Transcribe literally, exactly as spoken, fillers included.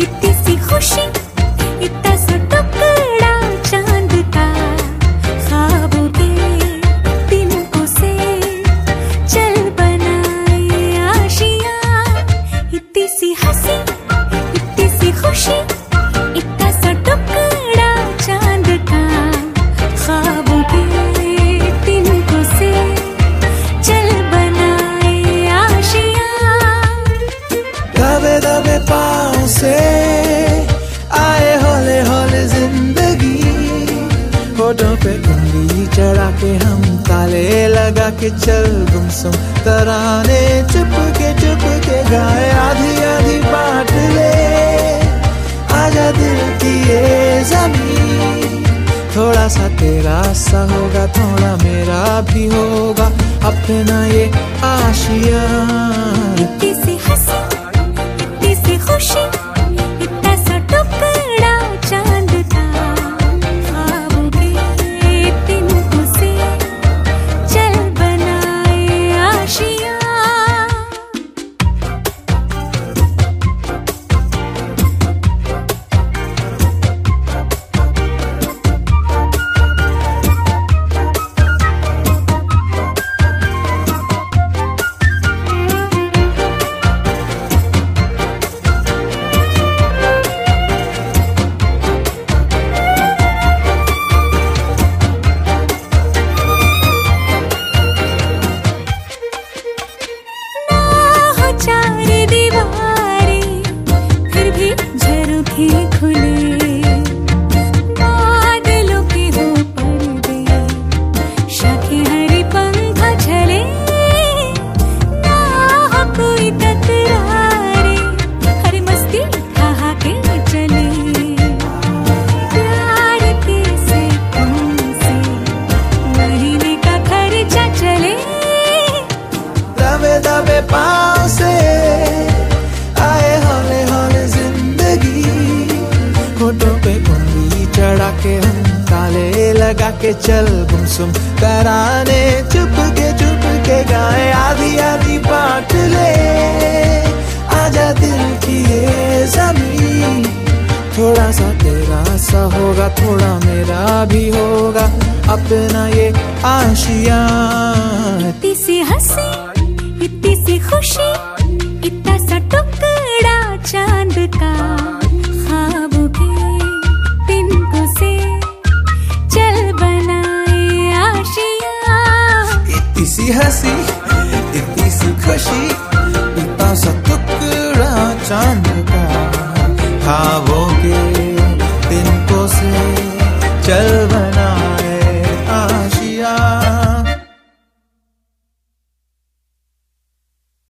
इतनी सी खुशी, इतना सा टुकड़ा चांद का, ख्वाबों के तिनकों से चल बनाए आशियां। इतनी सी हंसी, इतनी सी खुशी, इतना सा टुकड़ा चांद का, ख्वाबों के तिनकों से चल बनाए आशियां। दबे दबे पाँव से आए हौले हौले जिंदगी, होठों पे उंगली चढ़ा के हम ताले लगा के चल गुमसुम तराने चुप के चुप के गाए। आधी आधी बांट ले आजा दिल की ये ज़मीन, थोड़ा सा तेरा सा होगा थोड़ा मेरा भी होगा अपना ये आशियां। इतनी सी हंसी, इतनी सी खुशी, इतना सा टुकड़ा चांद का, ख्वाबों के तिनकों से चल बनाए आशियां। चार दीवारें फिर भी झरोखे खुले, बादलों के हो पर्दे, शाखें हरी पंख झले, ना हो कोई तकरारे, हर मस्ती कहा के चले। प्यार के सिक्कों से महीने का खर्चा चले। दबे दबे पाँव से आए हौले हौले जिंदगी, होठों पे उंगली चढ़ा के हम ताले लगा के चल गुमसुम तराने चुप के चुप के गाए। आधी आधी बांट ले आजा दिल की ये ज़मीन, थोड़ा सा तेरा सा होगा थोड़ा मेरा भी होगा अपना ये आशियां। इतनी सी हंसी, इतनी सी खुशी, इतना सा टुकड़ा चांद का, ख्वाबों के तिनकों से चल बनाए आशियां। इतनी सी हंसी, इतनी सी खुशी, इतना सा टुकड़ा चांद